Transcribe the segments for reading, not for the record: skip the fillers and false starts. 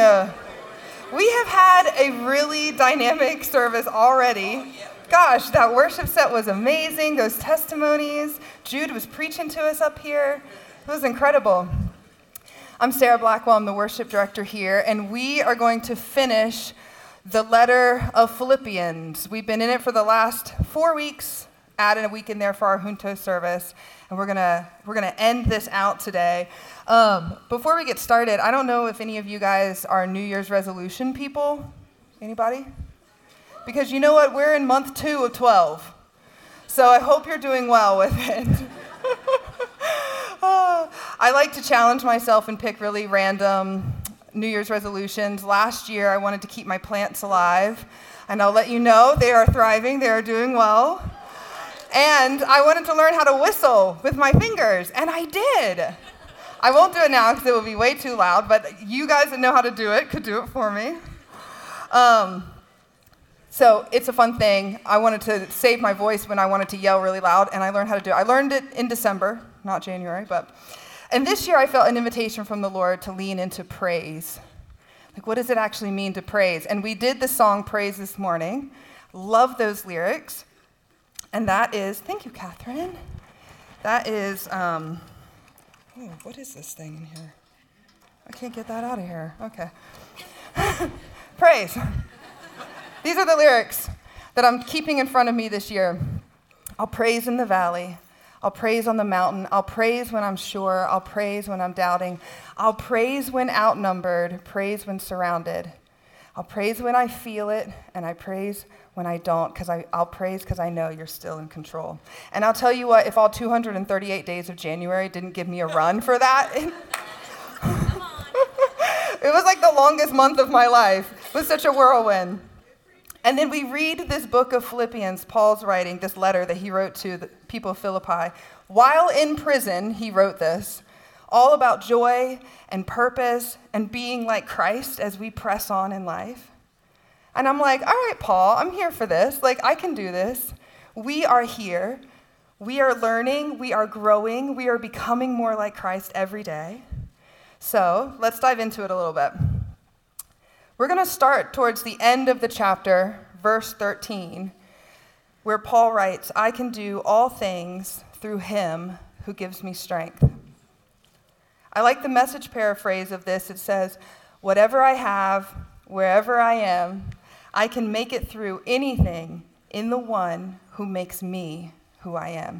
We have had a really dynamic service already. Gosh, that worship set was amazing. Those testimonies. Jude was preaching to us up here. It was incredible. I'm Sarah Blackwell. I'm the worship director here, and we are going to finish the letter of Philippians. We've been in it for the last 4 weeks, added a week in there for our Junto service, and we're gonna end this out today. Before we get started, I don't know if any of you guys are New Year's resolution people. Anybody? Because you know what? We're in month 2 of 12, so I hope you're doing well with it. I like to challenge myself and pick really random New Year's resolutions. Last year, I wanted to keep my plants alive, and I'll let you know they are thriving, they are doing well. And I wanted to learn how to whistle with my fingers, and I did. I won't do it now because it will be way too loud, but you guys that know how to do it could do it for me. So it's a fun thing. I wanted to save my voice when I wanted to yell really loud, and I learned how to do it. I learned it in December, not January, and this year I felt an invitation from the Lord to lean into praise. Like, what does it actually mean to praise? And we did the song Praise this morning. Love those lyrics. And that is, thank you, Catherine. That is, what is this thing in here? I can't get that out of here. Okay. Praise. These are the lyrics that I'm keeping in front of me this year. I'll praise in the valley. I'll praise on the mountain. I'll praise when I'm sure. I'll praise when I'm doubting. I'll praise when outnumbered. Praise when surrounded. I'll praise when I feel it, and I praise when I don't, because I'll praise because I know you're still in control. And I'll tell you what, if all 238 days of January didn't give me a run for that, it was like the longest month of my life. It was such a whirlwind. And then we read this book of Philippians, Paul's writing, this letter that he wrote to the people of Philippi. While in prison, he wrote this, all about joy and purpose and being like Christ as we press on in life. And I'm like, all right, Paul, I'm here for this. Like, I can do this. We are here. We are learning. We are growing. We are becoming more like Christ every day. So let's dive into it a little bit. We're going to start towards the end of the chapter, verse 13, where Paul writes, I can do all things through him who gives me strength. I like the Message paraphrase of this. It says, whatever I have, wherever I am, I can make it through anything in the one who makes me who I am.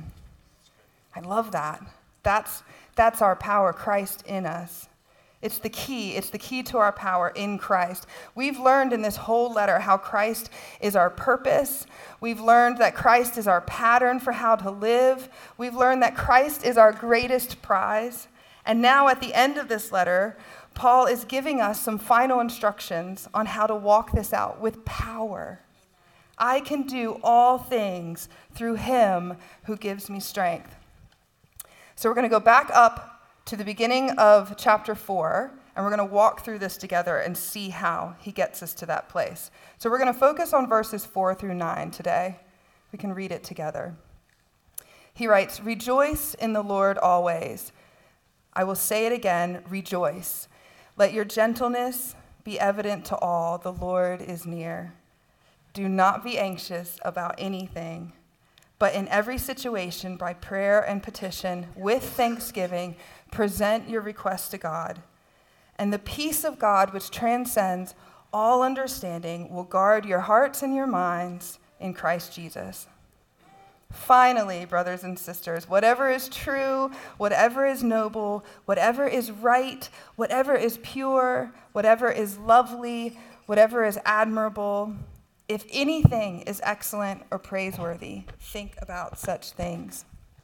I love that. That's our power, Christ in us. It's the key to our power in Christ. We've learned in this whole letter how Christ is our purpose. We've learned that Christ is our pattern for how to live. We've learned that Christ is our greatest prize. And now at the end of this letter, Paul is giving us some final instructions on how to walk this out with power. I can do all things through him who gives me strength. So we're going to go back up to the beginning of chapter 4, and we're going to walk through this together and see how he gets us to that place. So we're going to focus on verses 4 through 9 today. We can read it together. He writes, rejoice in the Lord always. I will say it again, rejoice. Let your gentleness be evident to all. The Lord is near. Do not be anxious about anything, but in every situation, by prayer and petition, with thanksgiving, present your requests to God. And the peace of God, which transcends all understanding, will guard your hearts and your minds in Christ Jesus. Finally, brothers and sisters, whatever is true, whatever is noble, whatever is right, whatever is pure, whatever is lovely, whatever is admirable, if anything is excellent or praiseworthy, think about such things.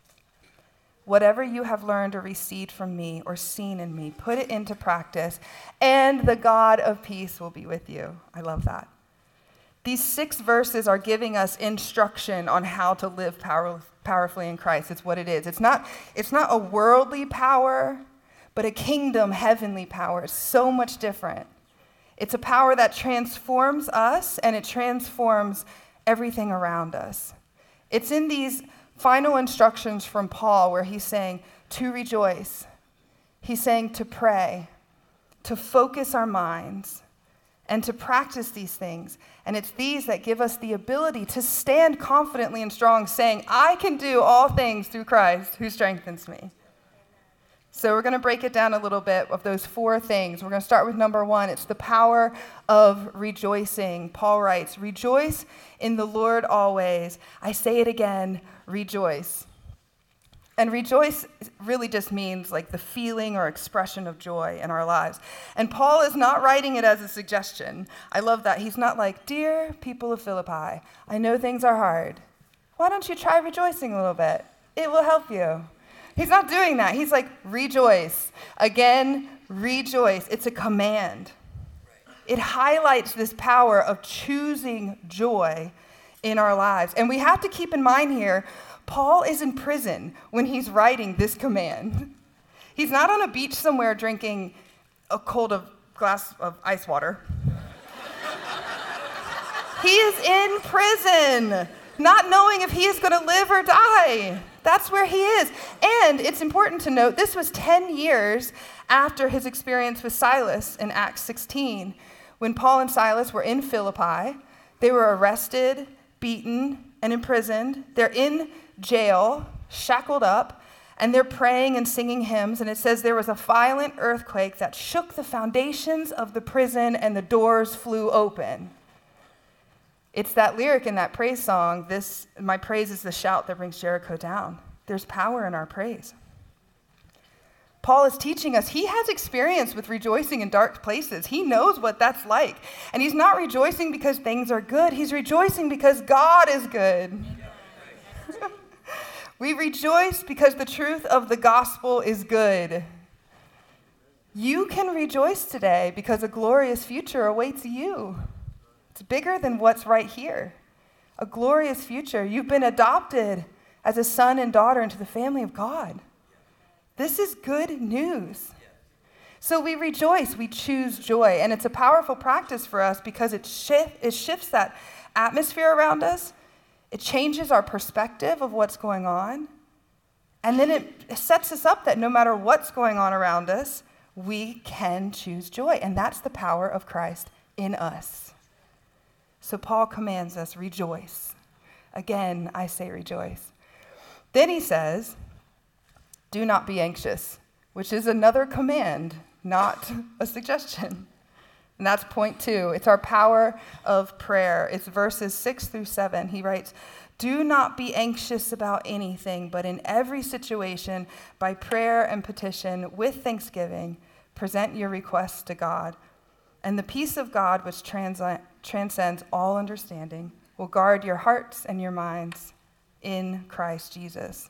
Whatever you have learned or received from me or seen in me, put it into practice, and the God of peace will be with you. I love that. These 6 verses are giving us instruction on how to live powerfully in Christ. It's what it is. It's not a worldly power, but a kingdom heavenly power. It's so much different. It's a power that transforms us, and it transforms everything around us. It's in these final instructions from Paul where he's saying to rejoice. He's saying to pray, to focus our minds and to practice these things. And it's these that give us the ability to stand confidently and strong, saying, I can do all things through Christ who strengthens me. So we're going to break it down a little bit of those 4 things. We're going to start with number 1. It's the power of rejoicing. Paul writes, rejoice in the Lord always. I say it again, rejoice. And rejoice really just means like the feeling or expression of joy in our lives. And Paul is not writing it as a suggestion. I love that. He's not like, dear people of Philippi, I know things are hard. Why don't you try rejoicing a little bit? It will help you. He's not doing that. He's like, rejoice. Again, rejoice. It's a command. It highlights this power of choosing joy in our lives. And we have to keep in mind here, Paul is in prison when he's writing this command. He's not on a beach somewhere drinking a glass of ice water. He is in prison, not knowing if he is going to live or die. That's where he is. And it's important to note, this was 10 years after his experience with Silas in Acts 16. When Paul and Silas were in Philippi, they were arrested, beaten, and imprisoned. They're in jail, shackled up, and they're praying and singing hymns. And it says there was a violent earthquake that shook the foundations of the prison and the doors flew open. It's that lyric in that praise song, my praise is the shout that brings Jericho down. There's power in our praise. Paul is teaching us he has experience with rejoicing in dark places. He knows what that's like. And he's not rejoicing because things are good. He's rejoicing because God is good. We rejoice because the truth of the gospel is good. You can rejoice today because a glorious future awaits you. It's bigger than what's right here. A glorious future. You've been adopted as a son and daughter into the family of God. This is good news. So we rejoice, we choose joy, and it's a powerful practice for us because it shifts that atmosphere around us. It changes our perspective of what's going on. And then it sets us up that no matter what's going on around us, we can choose joy. And that's the power of Christ in us. So Paul commands us, rejoice. Again, I say rejoice. Then he says, do not be anxious, which is another command, not a suggestion. And that's point 2. It's our power of prayer. It's verses 6 through 7. He writes, do not be anxious about anything, but in every situation, by prayer and petition, with thanksgiving, present your requests to God. And the peace of God, which transcends all understanding, will guard your hearts and your minds in Christ Jesus.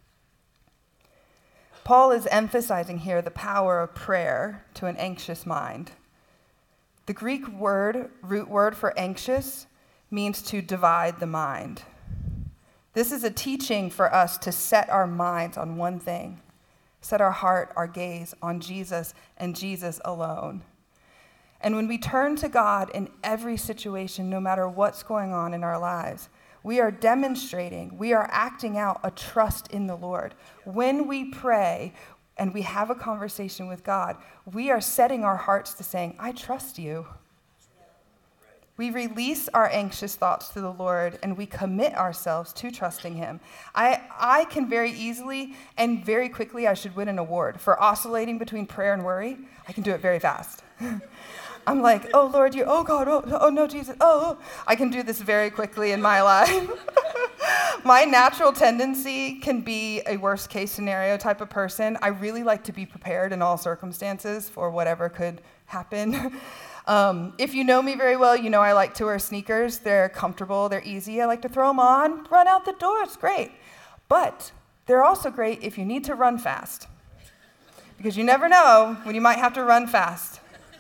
Paul is emphasizing here the power of prayer to an anxious mind. The Greek root word for anxious, means to divide the mind. This is a teaching for us to set our minds on one thing, set our heart, our gaze on Jesus and Jesus alone. And when we turn to God in every situation, no matter what's going on in our lives, we are demonstrating, we are acting out a trust in the Lord. When we pray and we have a conversation with God, we are setting our hearts to saying, I trust you. We release our anxious thoughts to the Lord and we commit ourselves to trusting him. I can very easily and very quickly, I should win an award for oscillating between prayer and worry. I can do it very fast. I'm like, oh, Lord, oh, God, oh, no, Jesus, oh. I can do this very quickly in my life. My natural tendency can be a worst case scenario type of person. I really like to be prepared in all circumstances for whatever could happen. If you know me very well, you know I like to wear sneakers. They're comfortable, they're easy. I like to throw them on, run out the door, it's great. But they're also great if you need to run fast. Because you never know when you might have to run fast.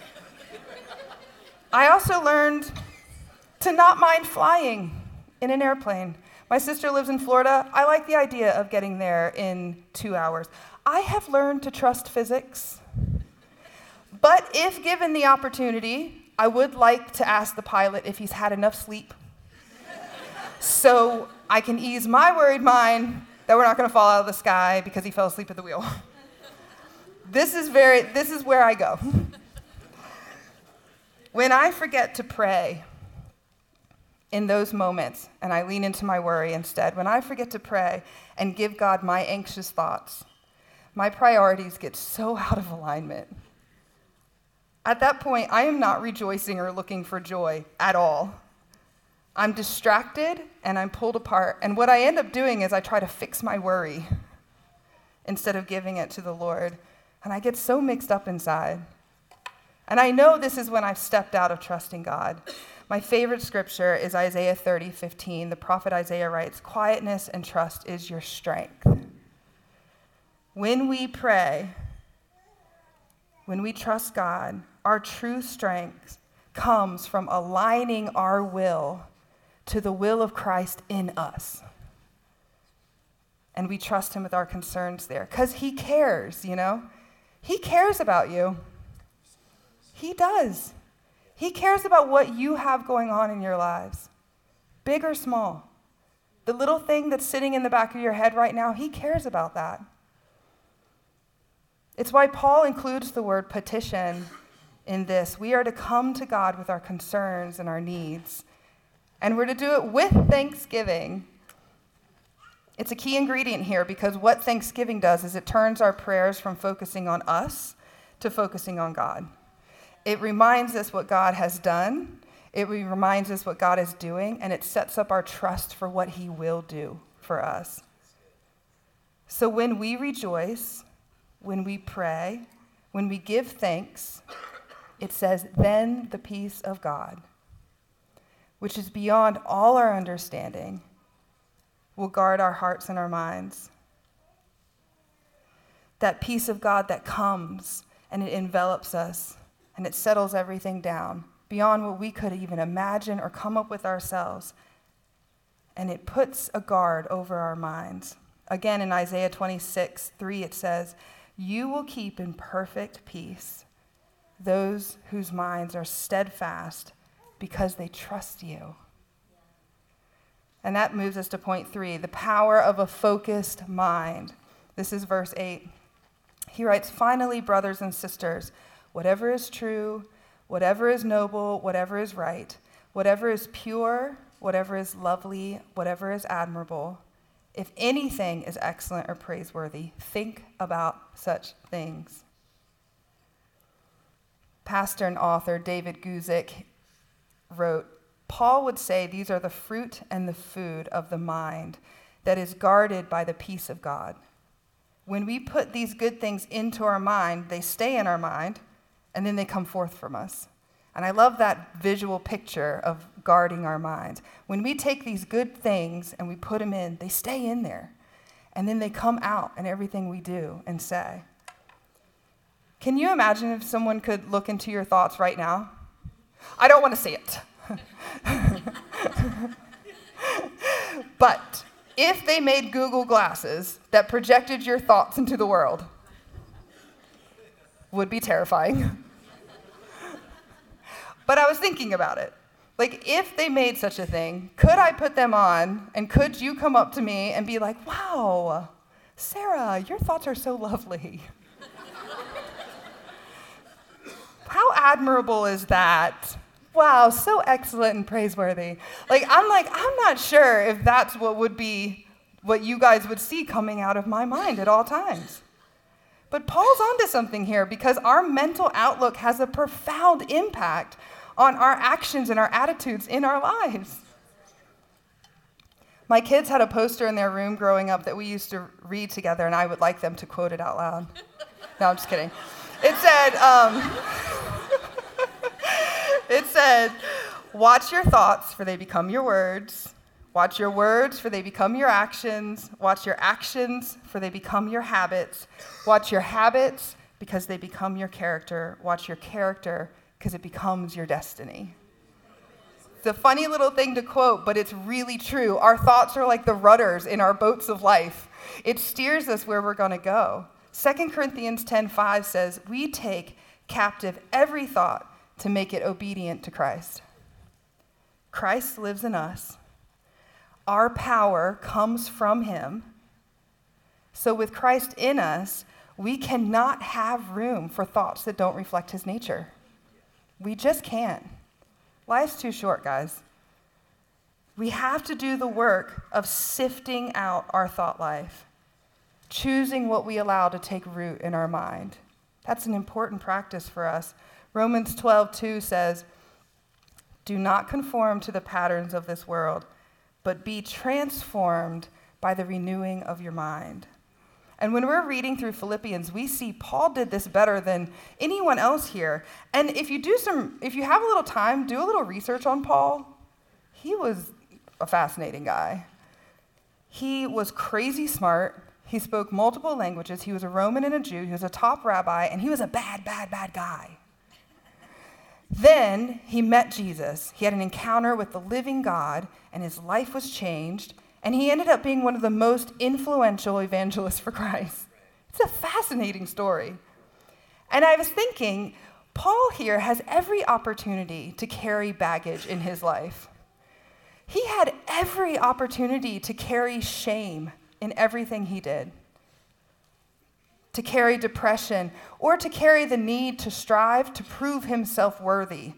I also learned to not mind flying in an airplane. My sister lives in Florida. I like the idea of getting there in 2 hours. I have learned to trust physics. But if given the opportunity, I would like to ask the pilot if he's had enough sleep so I can ease my worried mind that we're not going to fall out of the sky because he fell asleep at the wheel. This is where I go. When I forget to pray in those moments, and I lean into my worry instead, when I forget to pray and give God my anxious thoughts, my priorities get so out of alignment. At that point, I am not rejoicing or looking for joy at all. I'm distracted and I'm pulled apart. And what I end up doing is I try to fix my worry instead of giving it to the Lord. And I get so mixed up inside. And I know this is when I've stepped out of trusting God. My favorite scripture is Isaiah 30:15. The prophet Isaiah writes, "Quietness and trust is your strength." When we pray, when we trust God, our true strength comes from aligning our will to the will of Christ in us. And we trust him with our concerns there because he cares, you know? He cares about you. He does. He cares about what you have going on in your lives, big or small. The little thing that's sitting in the back of your head right now, he cares about that. It's why Paul includes the word petition in this. We are to come to God with our concerns and our needs, and we're to do it with thanksgiving. It's a key ingredient here because what thanksgiving does is it turns our prayers from focusing on us to focusing on God. It reminds us what God has done, it reminds us what God is doing, and it sets up our trust for what he will do for us. So when we rejoice, when we pray, when we give thanks, it says, then the peace of God, which is beyond all our understanding, will guard our hearts and our minds. That peace of God that comes and it envelops us and it settles everything down beyond what we could even imagine or come up with ourselves. And it puts a guard over our minds. Again, in Isaiah 26:3, it says, "You will keep in perfect peace those whose minds are steadfast because they trust you." And that moves us to point 3, the power of a focused mind. This is verse 8. He writes, "Finally, brothers and sisters, whatever is true, whatever is noble, whatever is right, whatever is pure, whatever is lovely, whatever is admirable, if anything is excellent or praiseworthy, think about such things." Pastor and author David Guzik wrote, "Paul would say these are the fruit and the food of the mind that is guarded by the peace of God. When we put these good things into our mind, they stay in our mind, and then they come forth from us." And I love that visual picture of guarding our minds. When we take these good things and we put them in, they stay in there, and then they come out in everything we do and say. Can you imagine if someone could look into your thoughts right now? I don't want to see it. But if they made Google glasses that projected your thoughts into the world, would be terrifying. But I was thinking about it. Like, if they made such a thing, could I put them on, and could you come up to me and be like, "Wow, Sarah, your thoughts are so lovely. How admirable is that? Wow, so excellent and praiseworthy." I'm not sure if that's what you guys would see coming out of my mind at all times. But Paul's onto something here because our mental outlook has a profound impact on our actions and our attitudes in our lives. My kids had a poster in their room growing up that we used to read together, and I would like them to quote it out loud. No, I'm just kidding. It said, "Watch your thoughts, for they become your words. Watch your words, for they become your actions. Watch your actions, for they become your habits. Watch your habits, because they become your character. Watch your character, because it becomes your destiny." It's a funny little thing to quote, but it's really true. Our thoughts are like the rudders in our boats of life. It steers us where we're going to go. 2 Corinthians 10:5 says, "We take captive every thought to make it obedient to Christ." Christ lives in us. Our power comes from him. So with Christ in us, we cannot have room for thoughts that don't reflect his nature. We just can't. Life's too short, guys. We have to do the work of sifting out our thought life, choosing what we allow to take root in our mind. That's an important practice for us. Romans 12:2 says, "Do not conform to the patterns of this world, but be transformed by the renewing of your mind." And when we're reading through Philippians, we see Paul did this better than anyone else here. And if you have a little time, do a little research on Paul. He was a fascinating guy. He was crazy smart. He spoke multiple languages. He was a Roman and a Jew. He was a top rabbi, and he was a bad, bad, bad guy. Then he met Jesus. He had an encounter with the living God, and his life was changed. And he ended up being one of the most influential evangelists for Christ. It's a fascinating story. And I was thinking, Paul here has every opportunity to carry baggage in his life. He had every opportunity to carry shame in everything he did, to carry depression, or to carry the need to strive to prove himself worthy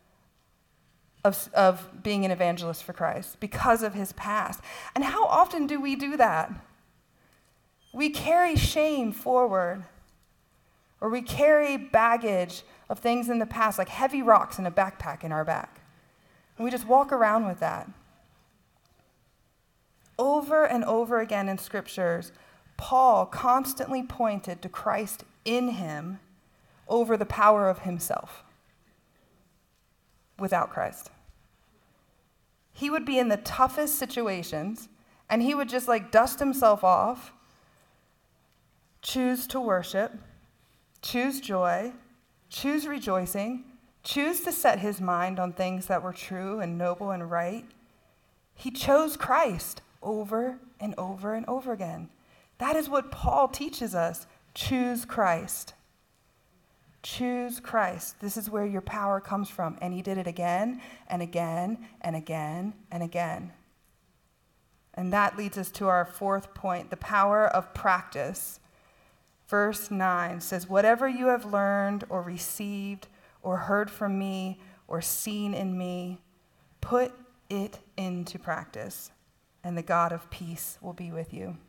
of being an evangelist for Christ because of his past. And how often do we do that? We carry shame forward, or we carry baggage of things in the past, like heavy rocks in a backpack in our back. And we just walk around with that. Over and over again in scriptures, Paul constantly pointed to Christ in him over the power of himself without Christ. He would be in the toughest situations, and he would just dust himself off, choose to worship, choose joy, choose rejoicing, choose to set his mind on things that were true and noble and right. He chose Christ over and over and over again. That is what Paul teaches us. Choose Christ. Choose Christ. This is where your power comes from. And he did it again and again and again and again. And that leads us to our fourth point, the power of practice. Verse 9 says, "Whatever you have learned or received or heard from me or seen in me, put it into practice, and the God of peace will be with you."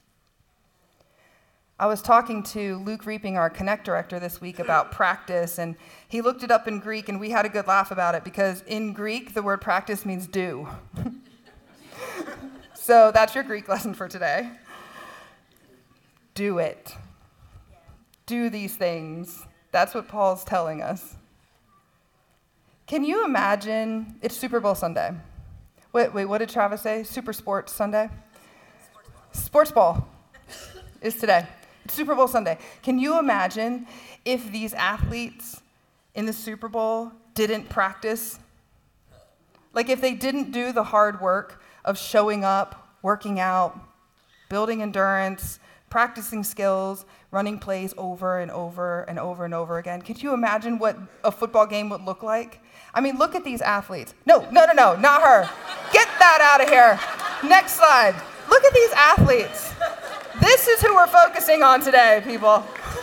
I was talking to Luke Reaping, our Connect director, this week about practice, and he looked it up in Greek, and we had a good laugh about it, because in Greek, the word practice means do. So that's your Greek lesson for today. Do it. Do these things. That's what Paul's telling us. Can you imagine? It's Super Bowl Sunday. Wait, what did Travis say? Super Sports Sunday? Sports Ball is today. It's Super Bowl Sunday. Can you imagine if these athletes in the Super Bowl didn't practice? If they didn't do the hard work of showing up, working out, building endurance, practicing skills, running plays over and over and over and over again. Could you imagine what a football game would look like? I mean, look at these athletes. No, not her. Get that out of here. Next slide. Look at these athletes. This is who we're focusing on today, people.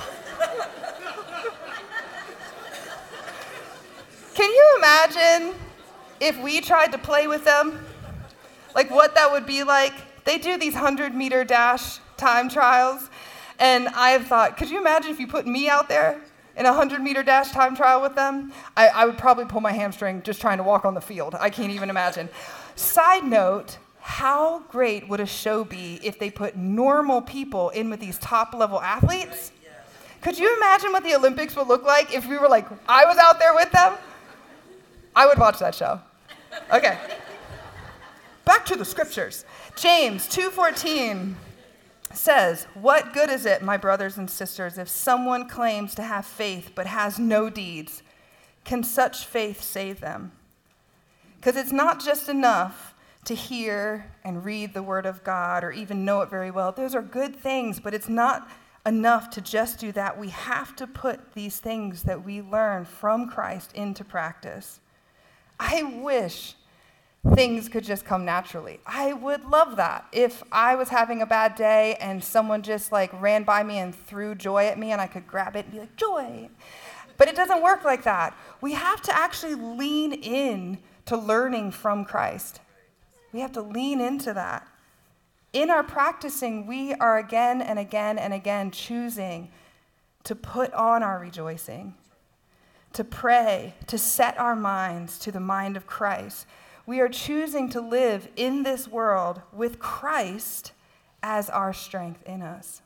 Can you imagine if we tried to play with them? What that would be like? They do these 100-meter dash time trials, and I've thought, could you imagine if you put me out there in a 100-meter dash time trial with them? I would probably pull my hamstring just trying to walk on the field. I can't even imagine. Side note, how great would a show be if they put normal people in with these top-level athletes? Could you imagine what the Olympics would look like if we were I was out there with them? I would watch that show. Okay. Back to the scriptures. James 2:14 says, "What good is it, my brothers and sisters, if someone claims to have faith but has no deeds? Can such faith save them?" Because it's not just enough to hear and read the word of God or even know it very well. Those are good things, but it's not enough to just do that. We have to put these things that we learn from Christ into practice. I wish things could just come naturally. I would love that. If I was having a bad day and someone just ran by me and threw joy at me and I could grab it and be like, joy. But it doesn't work like that. we have to actually lean in to learning from Christ. We have to lean into that. In our practicing, we are again and again and again choosing to put on our rejoicing, to pray, to set our minds to the mind of Christ. We are choosing to live in this world with Christ as our strength in us.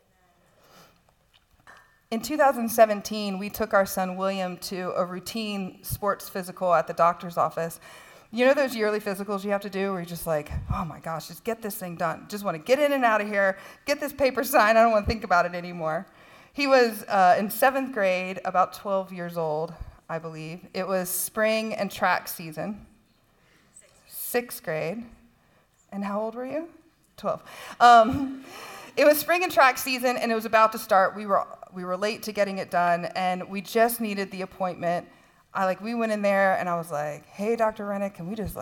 In 2017, we took our son William to a routine sports physical at the doctor's office. You know those yearly physicals you have to do where you're just like, oh my gosh, just get this thing done. Just want to get in and out of here, get this paper signed. I don't want to think about it anymore. He was in 7th grade, about 12 years old, I believe. It was spring and track season. 6th grade. And how old were you? 12. It was spring and track season, and it was about to start. We were late to getting it done, and we just needed the appointment. We went in there, and I was like, hey, Dr. Rennick, can we just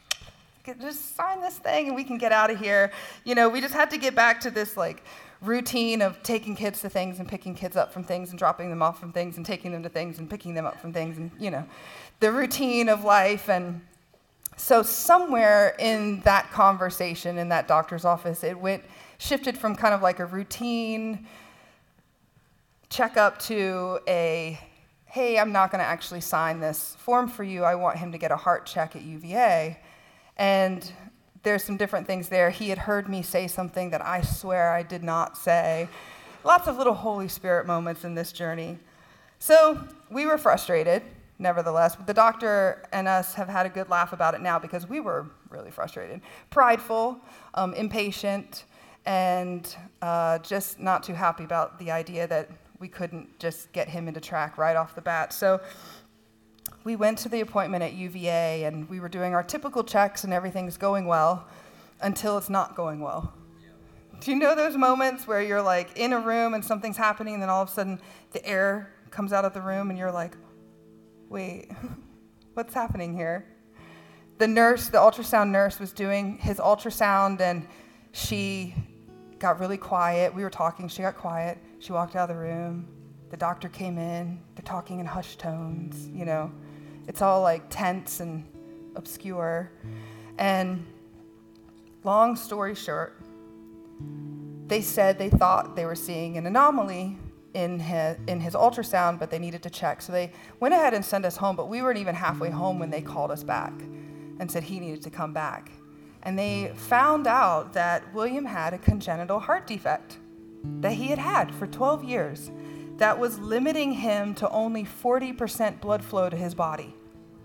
sign this thing, and we can get out of here? You know, we just had to get back to this, routine of taking kids to things and picking kids up from things and dropping them off from things and taking them to things and picking them up from things and, the routine of life. And so somewhere in that conversation in that doctor's office, shifted from kind of like a routine checkup to a, hey, I'm not going to actually sign this form for you. I want him to get a heart check at UVA. And there's some different things there. He had heard me say something that I swear I did not say. Lots of little Holy Spirit moments in this journey. So we were frustrated, nevertheless. The doctor and us have had a good laugh about it now because we were really frustrated. Prideful, impatient, and just not too happy about the idea that we couldn't just get him into track right off the bat. So we went to the appointment at UVA, and we were doing our typical checks, and everything's going well until it's not going well. Do you know those moments where you're in a room and something's happening, and then all of a sudden the air comes out of the room, and you're like, wait, what's happening here? The ultrasound nurse was doing his ultrasound, and she got really quiet. We were talking, she got quiet. She walked out of the room. The doctor came in. They're talking in hushed tones, It's all tense and obscure. And long story short, they said they thought they were seeing an anomaly in his ultrasound, but they needed to check. So they went ahead and sent us home, but we weren't even halfway home when they called us back and said he needed to come back. And they found out that William had a congenital heart defect that he had had for 12 years that was limiting him to only 40% blood flow to his body.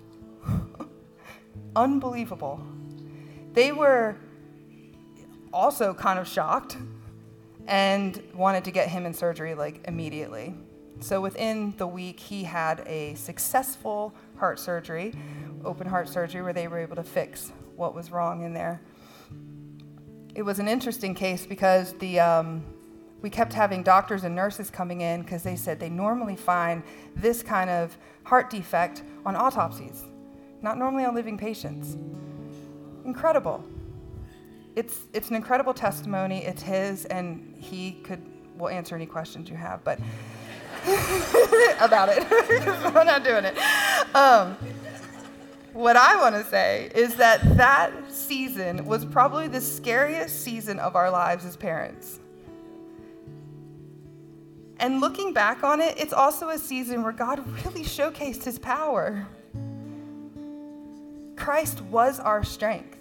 Unbelievable. They were also kind of shocked and wanted to get him in surgery immediately. So within the week, he had a successful heart surgery, open heart surgery, where they were able to fix what was wrong in there. It was an interesting case because we kept having doctors and nurses coming in because they said they normally find this kind of heart defect on autopsies, not normally on living patients. Incredible. It's an incredible testimony. It's his, and he will answer any questions you have, but about it. I'm not doing it. What I want to say is that season was probably the scariest season of our lives as parents. And looking back on it, it's also a season where God really showcased his power. Christ was our strength.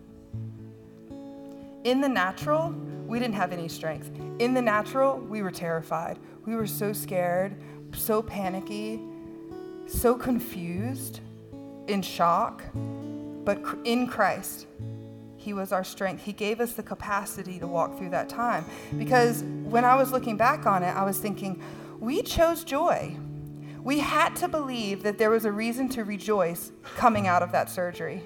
In the natural, we didn't have any strength. In the natural, we were terrified. We were so scared, so panicky, so confused, in shock. But in Christ, he was our strength. He gave us the capacity to walk through that time. Because when I was looking back on it, I was thinking, we chose joy. We had to believe that there was a reason to rejoice coming out of that surgery.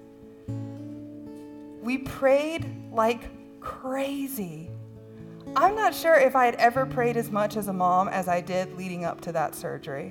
We prayed like crazy. I'm not sure if I had ever prayed as much as a mom as I did leading up to that surgery.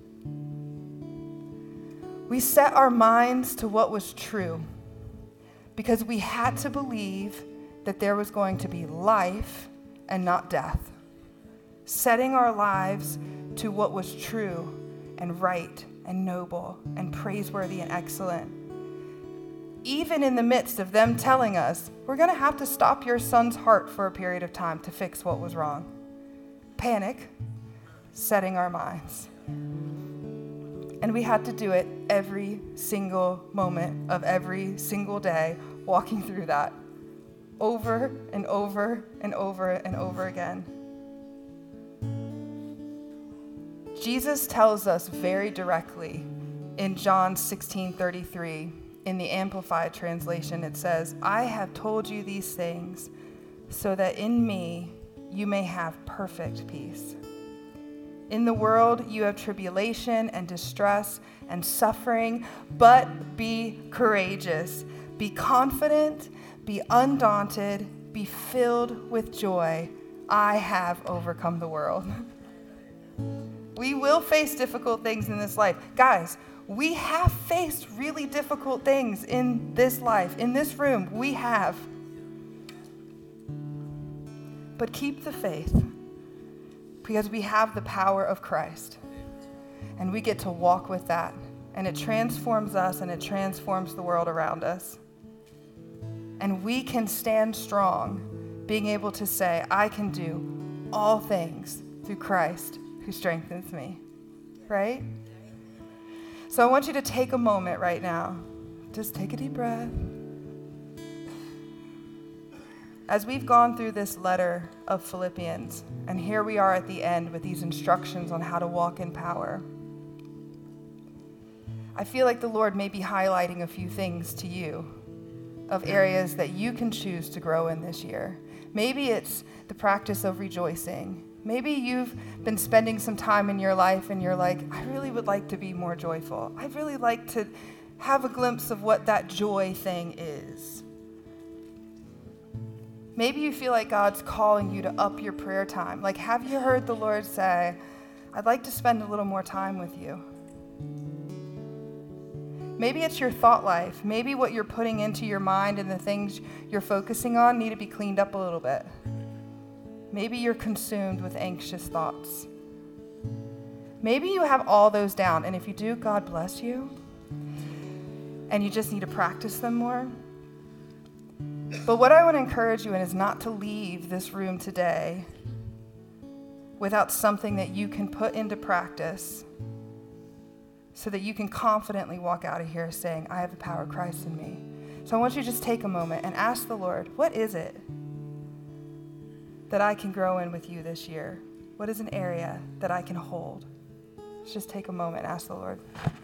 We set our minds to what was true because we had to believe that there was going to be life and not death. Setting our lives to what was true and right and noble and praiseworthy and excellent. Even in the midst of them telling us, we're going to have to stop your son's heart for a period of time to fix what was wrong. Panic, setting our minds. And we had to do it every single moment of every single day, walking through that over and over and over and over again. Jesus tells us very directly in John 16:33, in the Amplified translation, it says, I have told you these things so that in me you may have perfect peace. In the world you have tribulation and distress and suffering, but be courageous, be confident, be undaunted, be filled with joy. I have overcome the world. We will face difficult things in this life. Guys, we have faced really difficult things in this life, in this room. We have. But keep the faith, because we have the power of Christ, and we get to walk with that, and it transforms us and it transforms the world around us. And we can stand strong, being able to say, I can do all things through Christ who strengthens me, right? So I want you to take a moment right now. Just take a deep breath. As we've gone through this letter of Philippians, and here we are at the end with these instructions on how to walk in power, I feel like the Lord may be highlighting a few things to you of areas that you can choose to grow in this year. Maybe it's the practice of rejoicing. Maybe you've been spending some time in your life and you're like, I really would like to be more joyful. I'd really like to have a glimpse of what that joy thing is. Maybe you feel like God's calling you to up your prayer time. Like, have you heard the Lord say, I'd like to spend a little more time with you? Maybe it's your thought life. Maybe what you're putting into your mind and the things you're focusing on need to be cleaned up a little bit. Maybe you're consumed with anxious thoughts. Maybe you have all those down, and if you do, God bless you. And you just need to practice them more. But what I want to encourage you in is not to leave this room today without something that you can put into practice so that you can confidently walk out of here saying, I have the power of Christ in me. So I want you to just take a moment and ask the Lord, what is it that I can grow in with you this year? What is an area that I can hold? Let's just take a moment and ask the Lord.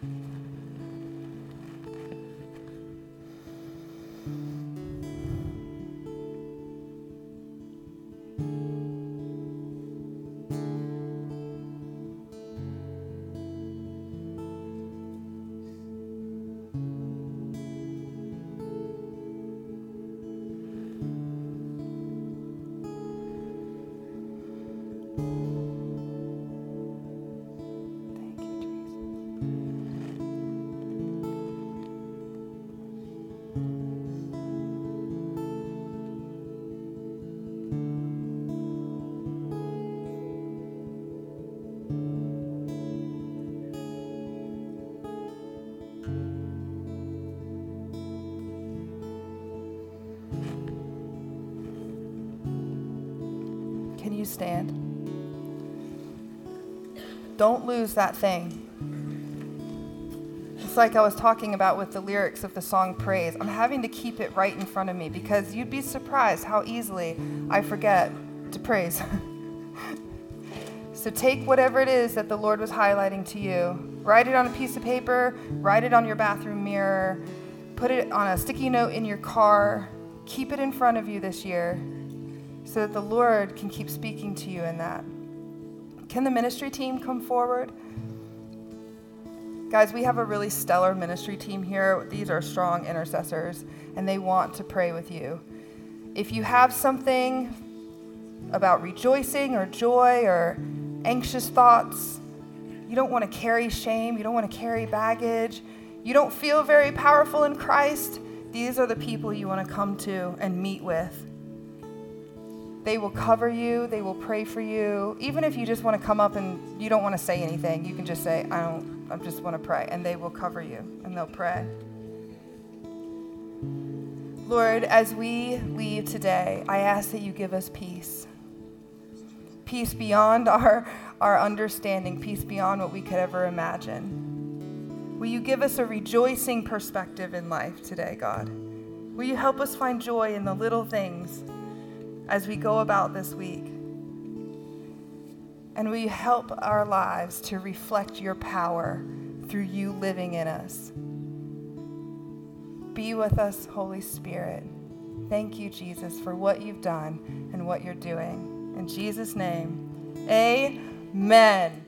Can you stand? Don't lose that thing. It's like I was talking about with the lyrics of the song Praise. I'm having to keep it right in front of me because you'd be surprised how easily I forget to praise. So take whatever it is that the Lord was highlighting to you. Write it on a piece of paper. Write it on your bathroom mirror. Put it on a sticky note in your car. Keep it in front of you this year, so that the Lord can keep speaking to you in that. Can the ministry team come forward? Guys, we have a really stellar ministry team here. These are strong intercessors, and they want to pray with you. If you have something about rejoicing or joy or anxious thoughts, you don't want to carry shame, you don't want to carry baggage, you don't feel very powerful in Christ, these are the people you want to come to and meet with. They will cover you. They will pray for you. Even if you just want to come up and you don't want to say anything, you can just say, I just want to pray. And they will cover you and they'll pray. Lord, as we leave today, I ask that you give us peace. Peace beyond our understanding, peace beyond what we could ever imagine. Will you give us a rejoicing perspective in life today, God? Will you help us find joy in the little things as we go about this week? And will you help our lives to reflect your power through you living in us? Be with us, Holy Spirit. Thank you, Jesus, for what you've done and what you're doing. In Jesus' name, amen.